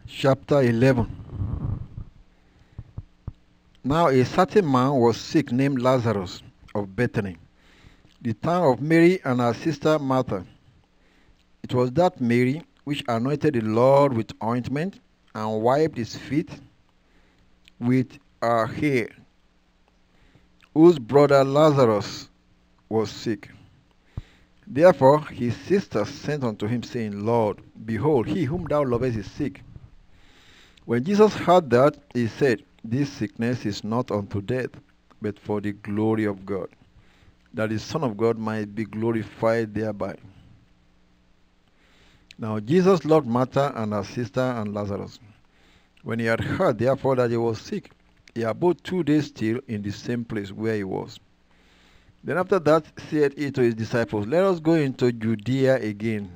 Chapter 11. Now a certain man was sick named Lazarus of Bethany, the town of Mary and her sister Martha. It was that Mary which anointed the Lord with ointment and wiped his feet with her hair, whose brother Lazarus was sick. Therefore his sisters sent unto him, saying, Lord, behold, he whom thou lovest is sick. When Jesus heard that, he said, This sickness is not unto death, but for the glory of God, that the Son of God might be glorified thereby. Now Jesus loved Martha and her sister and Lazarus. When he had heard therefore that he was sick, he abode 2 days still in the same place where he was. Then after that said he to his disciples, Let us go into Judea again.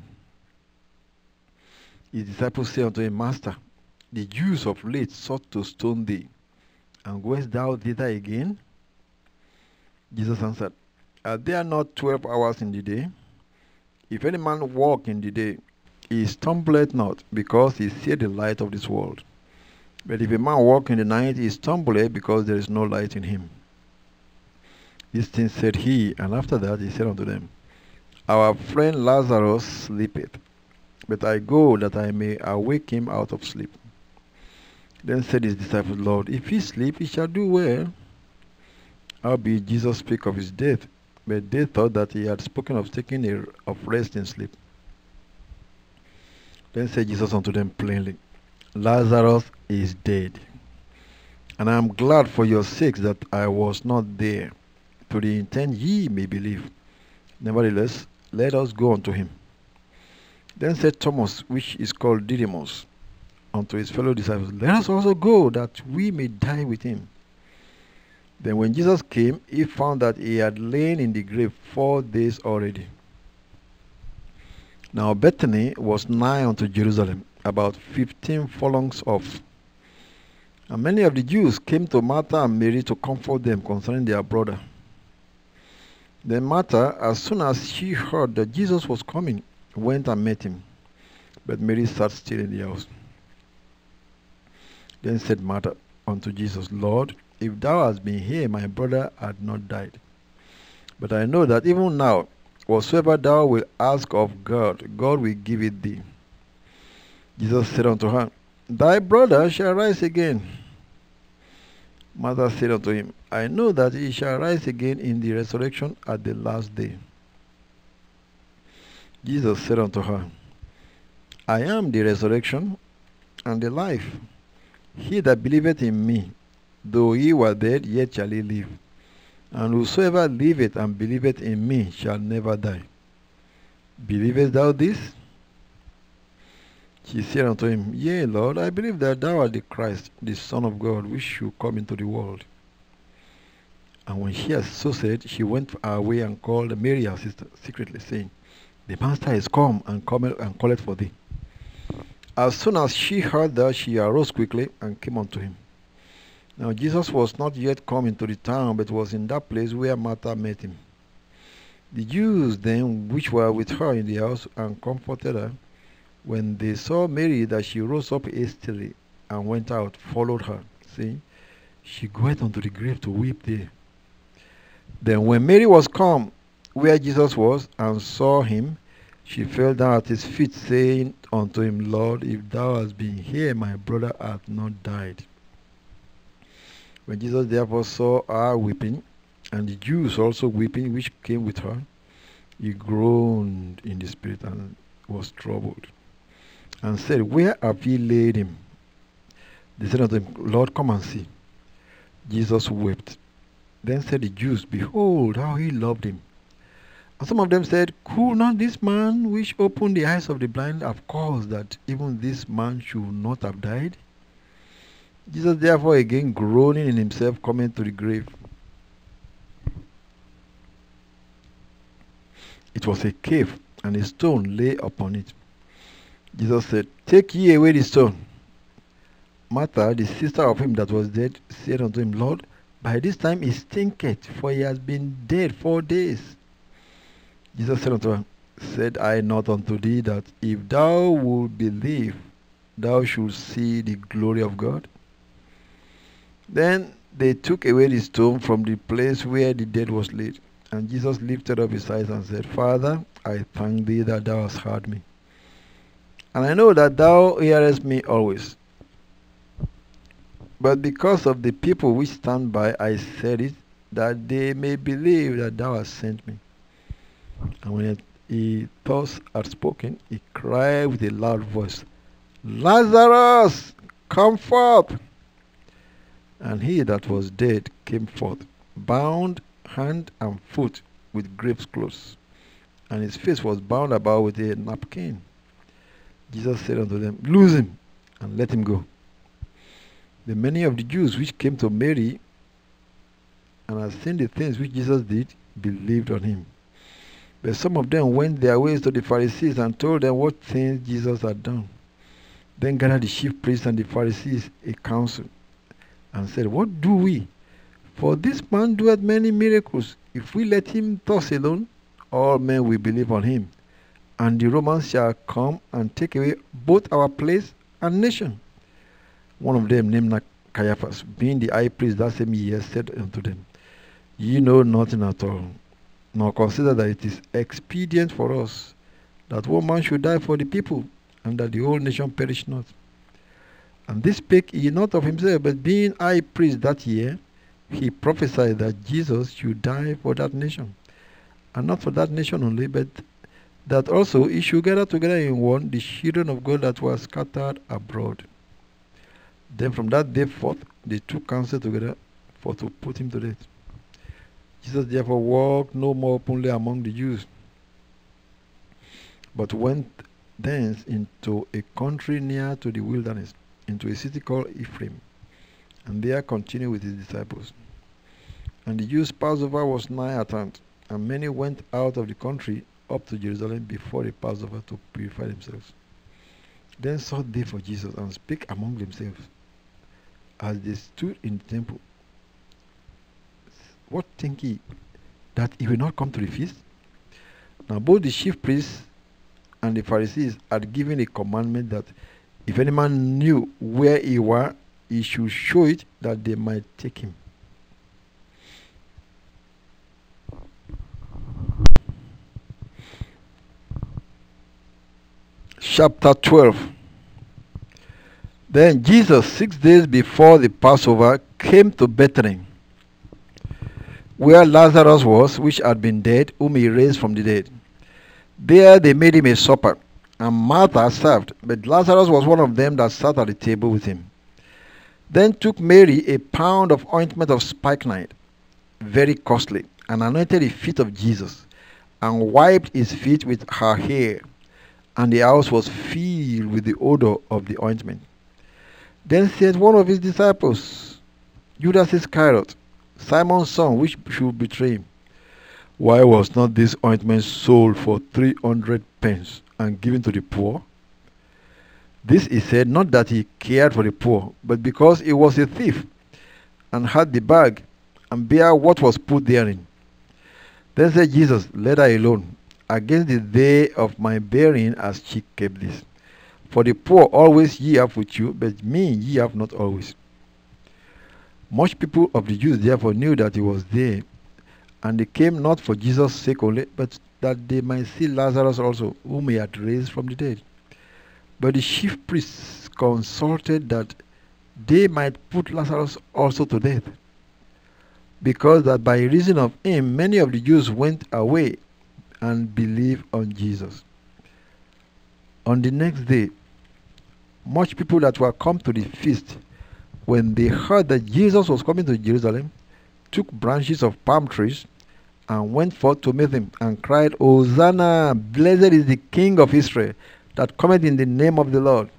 His disciples said unto him, Master, the Jews of late sought to stone thee, and goest thou thither again? Jesus answered, Are there not 12 hours in the day? If any man walk in the day, he stumbleth not, because he seeth the light of this world. But if a man walk in the night, he stumbleth, because there is no light in him. These things said he, and after that he said unto them, Our friend Lazarus sleepeth, but I go that I may awake him out of sleep. Then said his disciples, Lord, if he sleep, he shall do well. Howbeit Jesus spake of his death, but they thought that he had spoken of taking of rest in sleep. Then said Jesus unto them plainly, Lazarus is dead, and I am glad for your sakes that I was not there, to the intent ye may believe. Nevertheless, let us go unto him. Then said Thomas, which is called Didymus, unto his fellow disciples, Let us also go, that we may die with him. Then when Jesus came, he found that he had lain in the grave 4 days already. Now Bethany was nigh unto Jerusalem, about 15 furlongs off. And many of the Jews came to Martha and Mary to comfort them concerning their brother. Then Martha, as soon as she heard that Jesus was coming, went and met him. But Mary sat still in the house. Then said Martha unto Jesus, Lord, if thou hadst been here, my brother had not died. But I know that even now, whatsoever thou wilt ask of God, God will give it thee. Jesus said unto her, Thy brother shall rise again. Martha said unto him, I know that he shall rise again in the resurrection at the last day. Jesus said unto her, I am the resurrection and the life. He that believeth in me, though he were dead, yet shall he live. And whosoever liveth and believeth in me shall never die. Believest thou this? She said unto him, Yea, Lord, I believe that thou art the Christ, the Son of God, which should come into the world. And when she had so said, she went her way and called Mary her sister secretly, saying, The Master is come and calleth for thee. As soon as she heard that, she arose quickly and came unto him. Now Jesus was not yet come into the town, but was in that place where Martha met him. The Jews then, which were with her in the house, and comforted her, when they saw Mary, that she rose up hastily and went out, followed her, saying, She goeth unto the grave to weep there. Then when Mary was come where Jesus was, and saw him, she fell down at his feet, saying unto him, Lord, if thou hadst been here, my brother had not died. When Jesus therefore saw her weeping, and the Jews also weeping, which came with her, he groaned in the spirit and was troubled, and said, Where have ye laid him? They said unto him, Lord, come and see. Jesus wept. Then said the Jews, Behold, how he loved him. And some of them said, Could not this man which opened the eyes of the blind have caused that even this man should not have died? Jesus therefore, again groaning in himself, coming to the grave. It was a cave, and a stone lay upon it. Jesus said, Take ye away the stone. Martha, the sister of him that was dead, said unto him, Lord, by this time he stinketh, for he has been dead 4 days. Jesus said unto her, Said I not unto thee that if thou wilt believe, thou shouldst see the glory of God? Then they took away the stone from the place where the dead was laid. And Jesus lifted up his eyes and said, Father, I thank thee that thou hast heard me. And I know that thou hearest me always. But because of the people which stand by, I said it, that they may believe that thou hast sent me. And when he thus had spoken, he cried with a loud voice, Lazarus, come forth! And he that was dead came forth, bound hand and foot with grave clothes, and his face was bound about with a napkin. Jesus said unto them, Loose him, and let him go. Then many of the Jews which came to Mary, and had seen the things which Jesus did, believed on him. But some of them went their ways to the Pharisees, and told them what things Jesus had done. Then gathered the chief priests and the Pharisees a council, and said, What do we? For this man doeth many miracles. If we let him thus alone, all men will believe on him. And the Romans shall come and take away both our place and nation. One of them, named Caiaphas, being the high priest that same year, said unto them, Ye know nothing at all, nor consider that it is expedient for us that one man should die for the people, and that the whole nation perish not. And this spake he not of himself, but being high priest that year, he prophesied that Jesus should die for that nation, and not for that nation only, but that also he should gather together in one the children of God that were scattered abroad. Then from that day forth they took counsel together for to put him to death. Jesus therefore walked no more openly among the Jews, but went thence into a country near to the wilderness, into a city called Ephraim, and there continued with his disciples. And the Jews' Passover was nigh at hand, and many went out of the country up to Jerusalem before the Passover to purify themselves. Then sought they for Jesus, and spake among themselves, as they stood in the temple, What think ye, that he will not come to the feast? Now both the chief priests and the Pharisees had given a commandment that if any man knew where he were, he should show it, that they might take him. Chapter 12. Then Jesus, 6 days before the Passover, came to Bethany, where Lazarus was, which had been dead, whom he raised from the dead. There they made him a supper, and Martha served, but Lazarus was one of them that sat at the table with him. Then took Mary a pound of ointment of spikenard, very costly, and anointed the feet of Jesus, and wiped his feet with her hair, and the house was filled with the odor of the ointment. Then said one of his disciples, Judas Iscariot, Simon's son, which should betray him, Why was not this ointment sold for 300 pence and given to the poor? This he said, not that he cared for the poor, but because he was a thief, and had the bag, and bare what was put therein. Then said Jesus, Let her alone. Against the day of my burying has she kept this. For the poor always ye have with you, but me ye have not always. Much people of the Jews therefore knew that he was there, and they came not for Jesus' sake only, but that they might see Lazarus also, whom he had raised from the dead. But the chief priests consulted that they might put Lazarus also to death, because that by reason of him many of the Jews went away and believed on Jesus. On the next day, much people that were come to the feast, when they heard that Jesus was coming to Jerusalem, took branches of palm trees and went forth to meet him, and cried, Hosanna! Blessed is the King of Israel that cometh in the name of the Lord.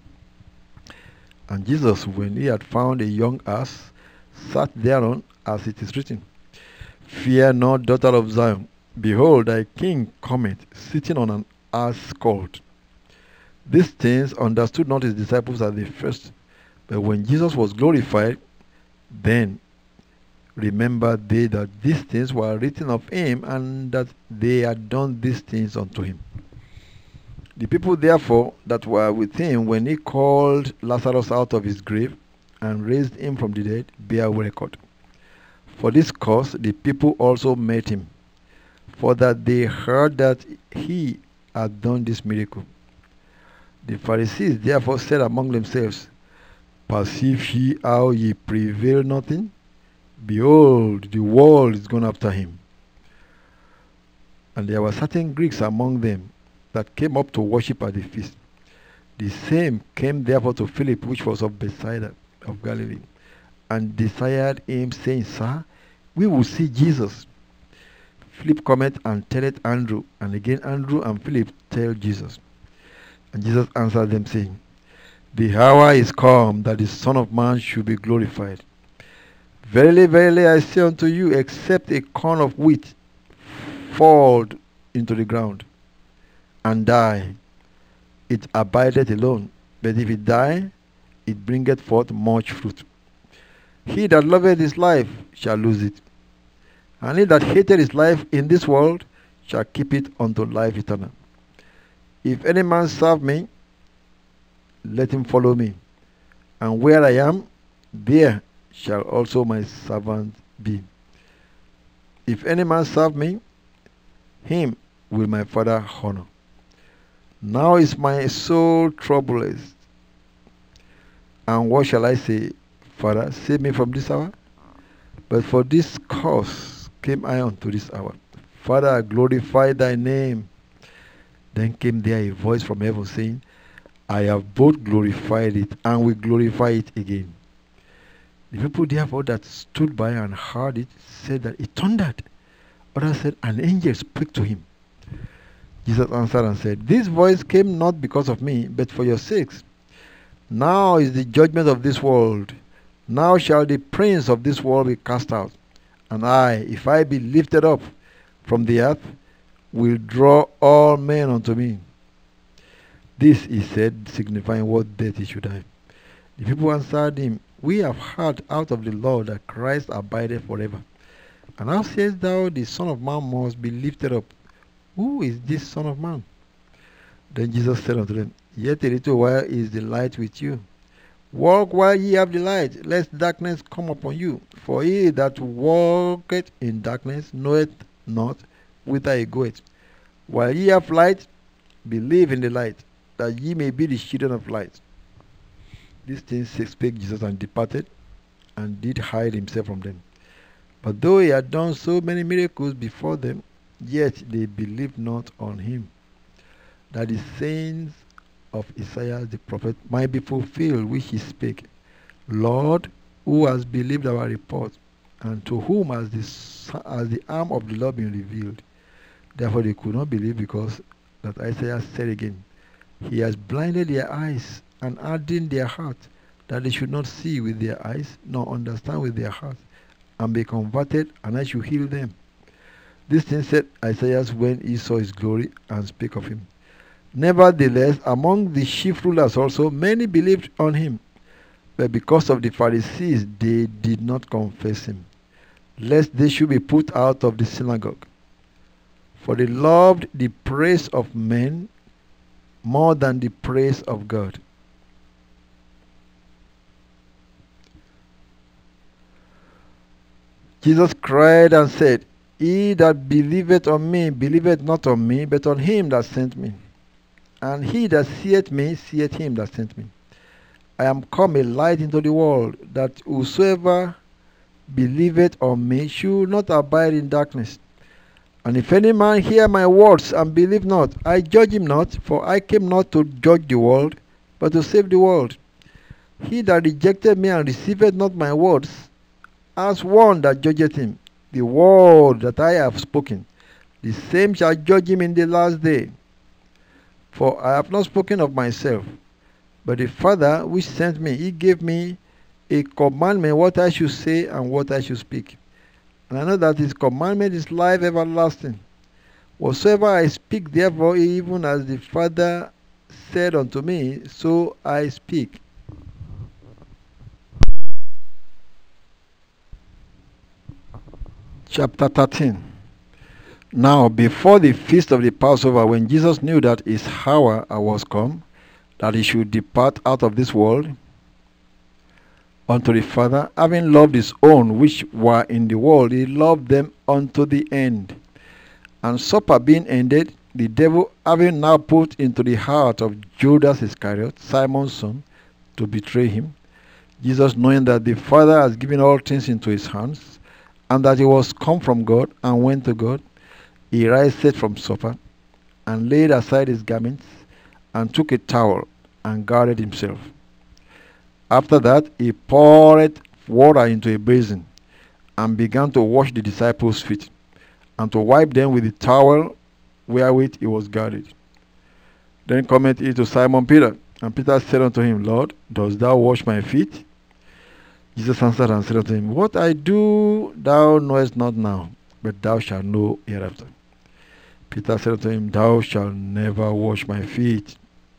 And Jesus, when he had found a young ass, sat thereon, as it is written, Fear not, daughter of Zion. Behold, thy king cometh, sitting on an ass colt. These things understood not his disciples at the first, but when Jesus was glorified, then remembered they that these things were written of him, and that they had done these things unto him. The people therefore that were with him when he called Lazarus out of his grave and raised him from the dead bear record. For this cause the people also met him, for that they heard that he had done this miracle. The Pharisees therefore said among themselves, Perceive ye how ye prevail nothing? Behold, the world is gone after him. And there were certain Greeks among them that came up to worship at the feast. The same came therefore to Philip, which was of Bethsaida of Galilee, and desired him, saying, Sir, we will see Jesus. Philip cometh and telleth Andrew, and again Andrew and Philip tell Jesus. And Jesus answered them, saying, The hour is come that the Son of Man should be glorified. Verily, verily, I say unto you, except a corn of wheat fall into the ground and die, it abideth alone. But if it die, it bringeth forth much fruit. He that loveth his life shall lose it, and he that hateth his life in this world shall keep it unto life eternal. If any man serve me, let him follow me, and where I am, there shall also my servant be. If any man serve me, him will my Father honor. Now is my soul troubled, and what shall I say? Father, save me from this hour? But for this cause came I unto this hour. Father, glorify thy name. Then came there a voice from heaven saying, I have both glorified it and will glorify it again. The people therefore that stood by and heard it said that it thundered. Others said, an angel spake to him. Jesus answered and said, This voice came not because of me, but for your sakes. Now is the judgment of this world. Now shall the prince of this world be cast out. And I, if I be lifted up from the earth, will draw all men unto me. This he said, signifying what death he should die. The people answered him, We have heard out of the law that Christ abideth forever. And how sayest thou, the Son of Man must be lifted up? Who is this Son of Man? Then Jesus said unto them, Yet a little while is the light with you. Walk while ye have the light, lest darkness come upon you. For he that walketh in darkness knoweth not whither he goeth. While ye have light, believe in the light, that ye may be the children of light. These things spake Jesus, and departed, and did hide himself from them. But though he had done so many miracles before them, yet they believed not on him, that the sayings of Isaiah the prophet might be fulfilled, which he spake, Lord, who has believed our report, and to whom has the arm of the Lord been revealed? Therefore they could not believe, because that Isaiah said again, He has blinded their eyes and hardened their heart, that they should not see with their eyes, nor understand with their heart, and be converted, and I should heal them. This thing said Isaiah when he saw his glory, and spake of him. Nevertheless, among the chief rulers also many believed on him, but because of the Pharisees they did not confess him, lest they should be put out of the synagogue. For they loved the praise of men more than the praise of God. Jesus cried and said, He that believeth on me believeth not on me, but on him that sent me. And he that seeth me seeth him that sent me. I am come a light into the world, that whosoever believeth on me should not abide in darkness. And if any man hear my words and believe not, I judge him not, for I came not to judge the world, but to save the world. He that rejected me and receiveth not my words, as one that judgeth him, the word that I have spoken, the same shall judge him in the last day. For I have not spoken of myself, but the Father which sent me, he gave me a commandment what I should say and what I should speak. And I know that his commandment is life everlasting. Whatsoever I speak, therefore, even as the Father said unto me, so I speak. Chapter 13. Now, before the feast of the Passover, when Jesus knew that his hour was come, that he should depart out of this world unto the Father, having loved his own which were in the world, he loved them unto the end. And supper being ended, the devil having now put into the heart of Judas Iscariot, Simon's son, to betray him, Jesus, knowing that the Father has given all things into his hands, and that he was come from God and went to God, he riseth from supper, and laid aside his garments, and took a towel, and girded himself. After that, he poured water into a basin, and began to wash the disciples' feet, and to wipe them with the towel wherewith he was girded. Then cometh he to Simon Peter, and Peter said unto him, Lord, dost thou wash my feet? Jesus answered and said unto him, What I do thou knowest not now, but thou shalt know hereafter. Peter said unto him, Thou shalt never wash my feet.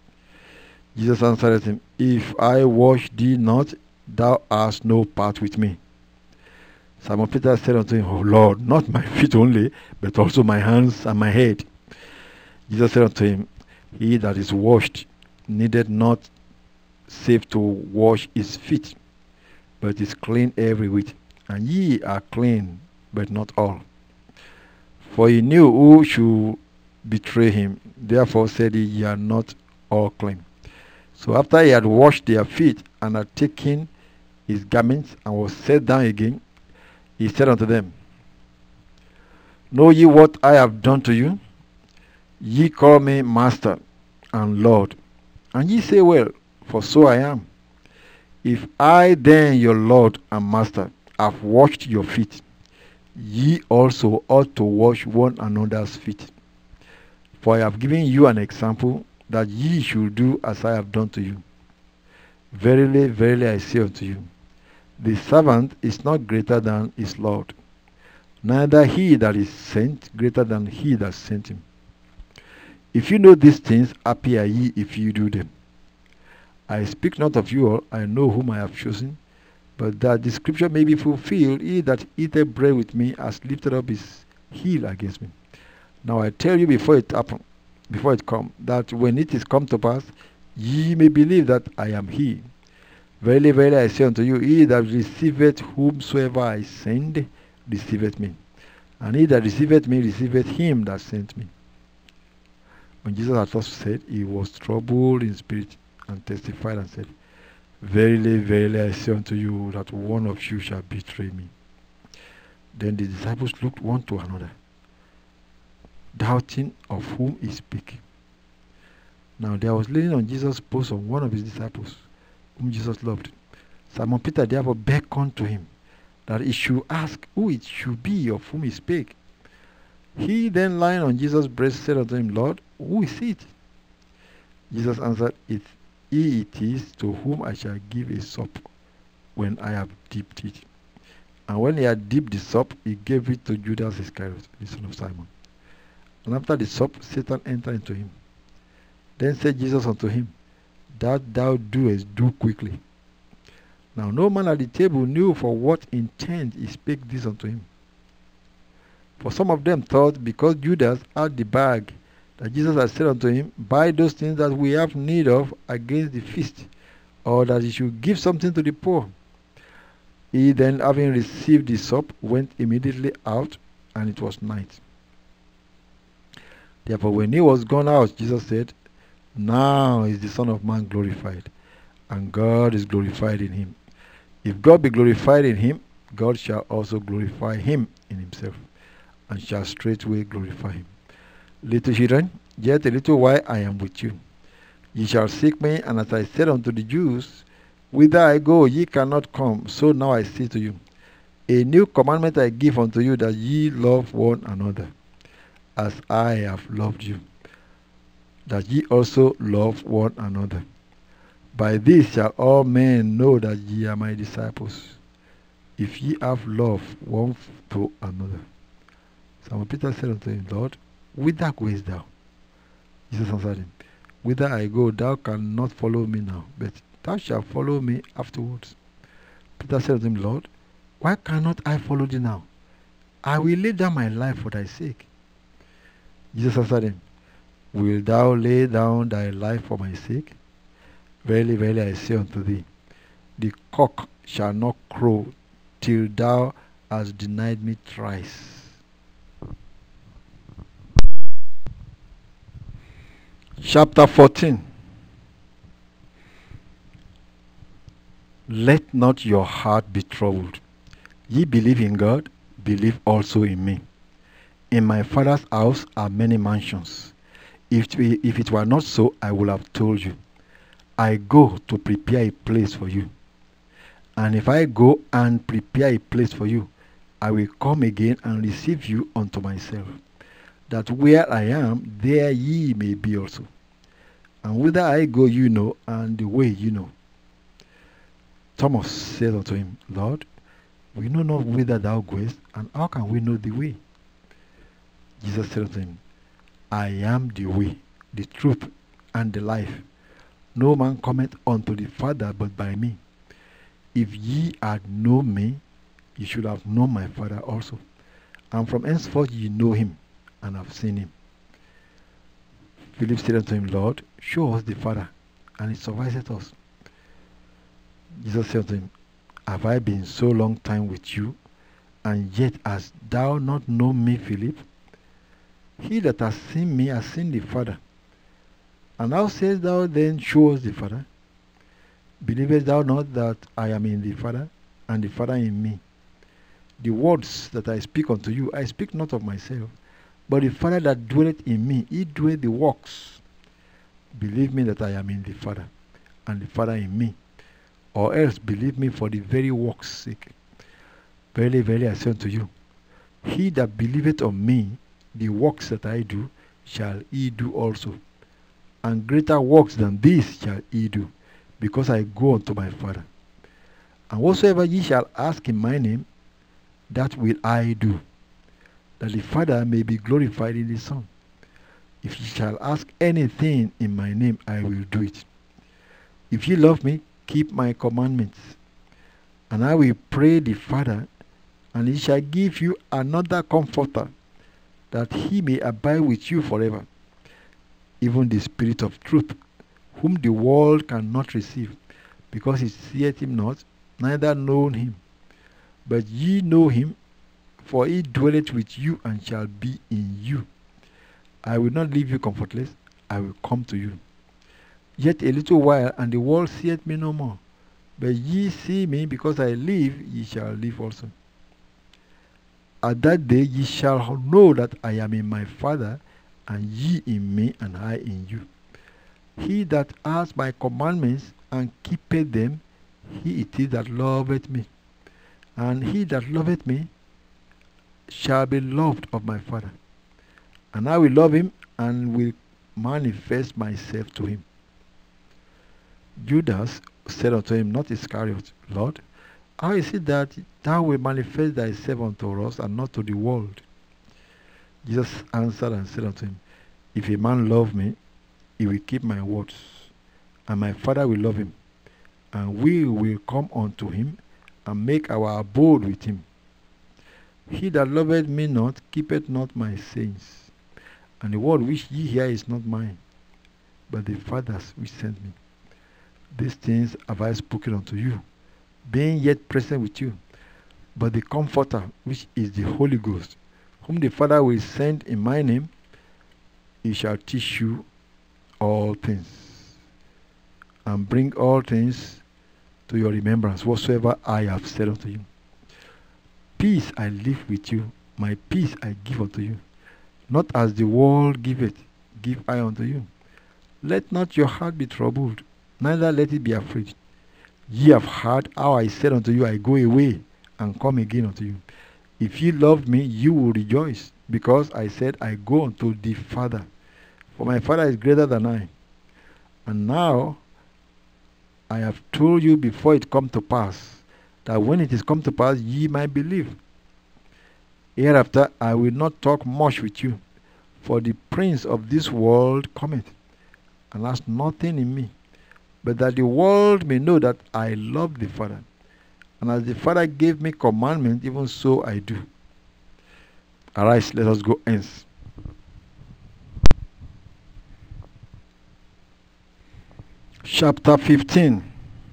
Jesus answered him, If I wash thee not, thou hast no part with me. Simon Peter said unto him, O Lord, not my feet only, but also my hands and my head. Jesus said unto him, He that is washed needed not save to wash his feet, but is clean every whit. And ye are clean, but not all. For he knew who should betray him. Therefore said he, Ye are not all clean. So after he had washed their feet, and had taken his garments, and was set down again, he said unto them, Know ye what I have done to you? Ye call me Master and Lord, and ye say, Well, for so I am. If I then, your Lord and Master, have washed your feet, ye also ought to wash one another's feet. For I have given you an example, that ye should do as I have done to you. Verily, verily, I say unto you, the servant is not greater than his Lord, neither he that is sent greater than he that sent him. If you know these things, happy are ye if you do them. I speak not of you all, I know whom I have chosen, but that the scripture may be fulfilled, he that eateth bread with me has lifted up his heel against me. Now I tell you before it happen, before it come, that when it is come to pass, ye may believe that I am he. Verily, verily, I say unto you, he that receiveth whomsoever I send, receiveth me. And he that receiveth me, receiveth him that sent me. When Jesus had thus said, he was troubled in spirit, and testified and said, Verily, verily, I say unto you, that one of you shall betray me. Then the disciples looked one to another, doubting of whom he spake. Now there was leaning on Jesus' bosom one of his disciples, whom Jesus loved. Simon Peter therefore beckoned to him, that he should ask who it should be of whom he spake. He then lying on Jesus' breast said unto him, Lord, who is it? Jesus answered, He it is to whom I shall give a sup when I have dipped it. And when he had dipped the sup, he gave it to Judas Iscariot, the son of Simon. And after the sup, Satan entered into him. Then said Jesus unto him, That thou doest, do quickly. Now no man at the table knew for what intent he spake this unto him. For some of them thought, because Judas had the bag, that Jesus had said unto him, Buy those things that we have need of against the feast, or that he should give something to the poor. He then, having received the sup, went immediately out, and it was night. Therefore, when he was gone out, Jesus said, Now is the Son of Man glorified, and God is glorified in him. If God be glorified in him, God shall also glorify him in himself, and shall straightway glorify him. Little children, yet a little while I am with you. Ye shall seek me, and as I said unto the Jews, Whither I go, ye cannot come. So now I say to you, A new commandment I give unto you, that ye love one another, as I have loved you, that ye also love one another. By this shall all men know that ye are my disciples, if ye have love one to another. Simon Peter said unto him, Lord, whither goest thou? Jesus answered him, Whither I go, thou canst not follow me now, but thou shalt follow me afterwards. Peter said unto him, Lord, why cannot I follow thee now? I will lay down my life for thy sake. Jesus answered him, Wilt thou lay down thy life for my sake? Verily, verily, I say unto thee, the cock shall not crow till thou hast denied me thrice. Chapter 14. Let not your heart be troubled. Ye believe in God, believe also in me. In my Father's house are many mansions. If it were not so, I would have told you. I go to prepare a place for you. And if I go and prepare a place for you, I will come again and receive you unto myself, that where I am, there ye may be also. And whither I go you know, and the way you know. Thomas said unto him, Lord, we know not whither thou goest, and how can we know the way? Jesus said unto him, I am the way, the truth, and the life. No man cometh unto the Father but by me. If ye had known me, ye should have known my Father also. And from henceforth ye know him, and have seen him. Philip said unto him, Lord, show us the Father, and it sufficeth us. Jesus said unto him, Have I been so long time with you, and yet hast thou not known me, Philip? He that has seen me has seen the Father. And how sayest thou then, Show us the Father? Believest thou not that I am in the Father, and the Father in me? The words that I speak unto you, I speak not of myself, but the Father that dwelleth in me, he doeth the works. Believe me that I am in the Father, and the Father in me, or else believe me for the very works' sake. Verily, verily, I say unto you, he that believeth on me, the works that I do, shall he do also. And greater works than these shall he do, because I go unto my Father. And whatsoever ye shall ask in my name, that will I do, that the Father may be glorified in the Son. If ye shall ask anything in my name, I will do it. If ye love me, keep my commandments. And I will pray the Father, and he shall give you another Comforter, that he may abide with you forever, even the Spirit of truth, whom the world cannot receive, because it seeth him not, neither knoweth him. But ye know him, for he dwelleth with you and shall be in you. I will not leave you comfortless, I will come to you. Yet a little while, and the world seeth me no more. But ye see me, because I live, ye shall live also. At that day ye shall know that I am in my Father, and ye in me, and I in you. He that has my commandments and keepeth them, he it is that loveth me. And he that loveth me shall be loved of my Father. And I will love him, and will manifest myself to him. Judas said unto him, not Iscariot, Lord, how is it that thou wilt manifest thyself unto us, and not to the world? Jesus answered and said unto him, If a man love me, he will keep my words, and my Father will love him, and we will come unto him, and make our abode with him. He that loveth me not, keepeth not my sayings, and the word which ye hear is not mine, but the Father's which sent me. These things have I spoken unto you, being yet present with you. But the Comforter, which is the Holy Ghost, whom the Father will send in my name, he shall teach you all things, and bring all things to your remembrance, whatsoever I have said unto you. Peace I leave with you, my peace I give unto you. Not as the world giveth, give I unto you. Let not your heart be troubled, neither let it be afraid. Ye have heard how I said unto you, I go away, and come again unto you. If ye loved me, you will rejoice, because I said, I go unto the Father. For my Father is greater than I. And now I have told you before it come to pass, that when it is come to pass, ye might believe. Hereafter I will not talk much with you, for the prince of this world cometh, and has nothing in me, but that the world may know that I love the Father. And as the Father gave me commandment, even so I do. Arise, let us go hence. Chapter 15.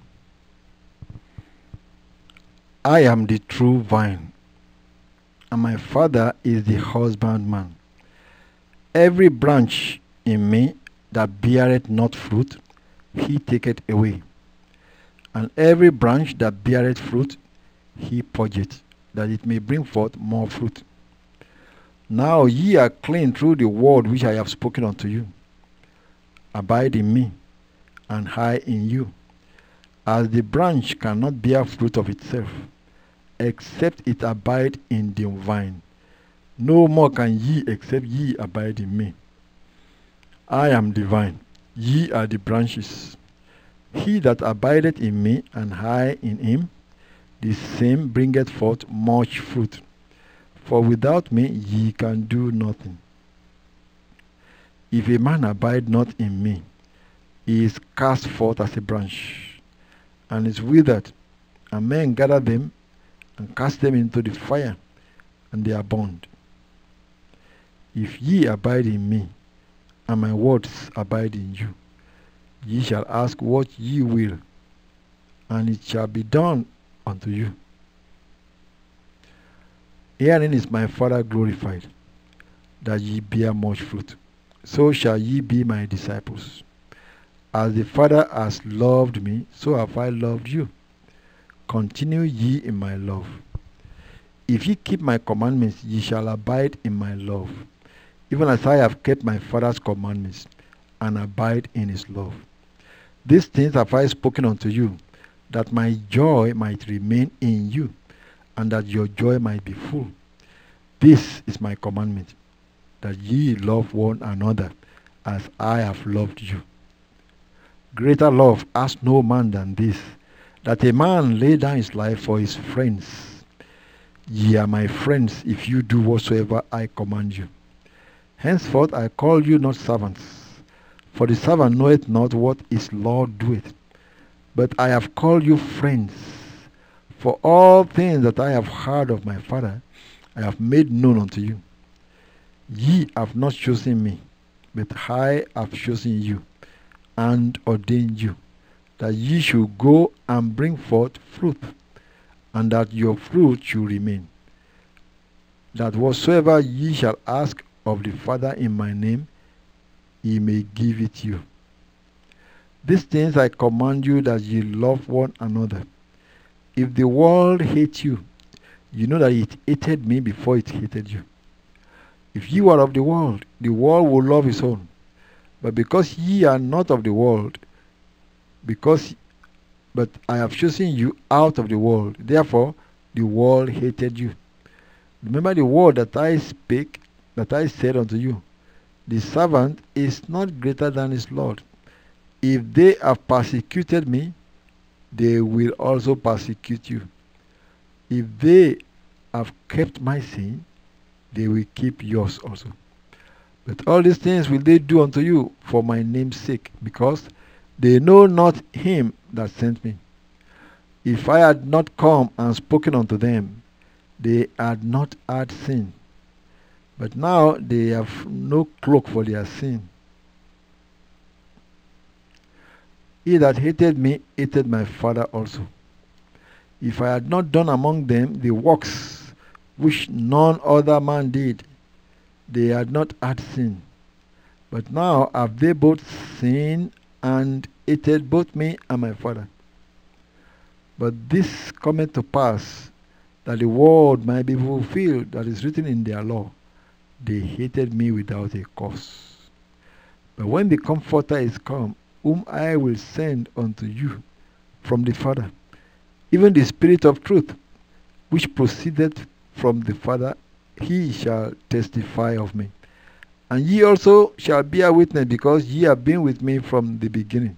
I am the true vine, and my Father is the husbandman. Every branch in me that beareth not fruit, he taketh away. And every branch that beareth fruit, he purgeth, that it may bring forth more fruit. Now ye are clean through the word which I have spoken unto you. Abide in me, and I in you. As the branch cannot bear fruit of itself, except it abide in the vine, no more can ye except ye abide in me. I am the vine, ye are the branches. He that abideth in me, and I in him, the same bringeth forth much fruit. For without me ye can do nothing. If a man abide not in me, he is cast forth as a branch, and is withered, and men gather them, and cast them into the fire, and they are burned. If ye abide in me, and my words abide in you, ye shall ask what ye will, and it shall be done unto you. Herein is my Father glorified, that ye bear much fruit. So shall ye be my disciples. As the Father has loved me, so have I loved you. Continue ye in my love. If ye keep my commandments, ye shall abide in my love, even as I have kept my Father's commandments, and abide in his love. These things have I spoken unto you, that my joy might remain in you, and that your joy might be full. This is my commandment, that ye love one another as I have loved you. Greater love has no man than this, that a man lay down his life for his friends. Ye are my friends, if you do whatsoever I command you. Henceforth I call you not servants, for the servant knoweth not what his Lord doeth. But I have called you friends, for all things that I have heard of my Father I have made known unto you. Ye have not chosen me, but I have chosen you, and ordained you, that ye should go and bring forth fruit, and that your fruit should remain, that whatsoever ye shall ask of the Father in my name, he may give it you. These things I command you, that ye love one another. If the world hate you, you know that it hated me before it hated you. If ye were of the world will love his own. But because ye are not of the world, but I have chosen you out of the world, therefore the world hated you. Remember the word that I spake, that I said unto you, the servant is not greater than his Lord. If they have persecuted me, they will also persecute you. If they have kept my sin, they will keep yours also. But all these things will they do unto you for my name's sake, because they know not him that sent me. If I had not come and spoken unto them, they had not had sin. But now they have no cloak for their sin. He that hated me hated my Father also. If I had not done among them the works which none other man did, they had not had sin. But now have they both sinned and hated both me and my Father. But this cometh to pass, that the word might be fulfilled that is written in their law, they hated me without a cause. But when the Comforter is come, whom I will send unto you from the Father, even the Spirit of truth, which proceedeth from the Father, he shall testify of me. And ye also shall bear witness, because ye have been with me from the beginning.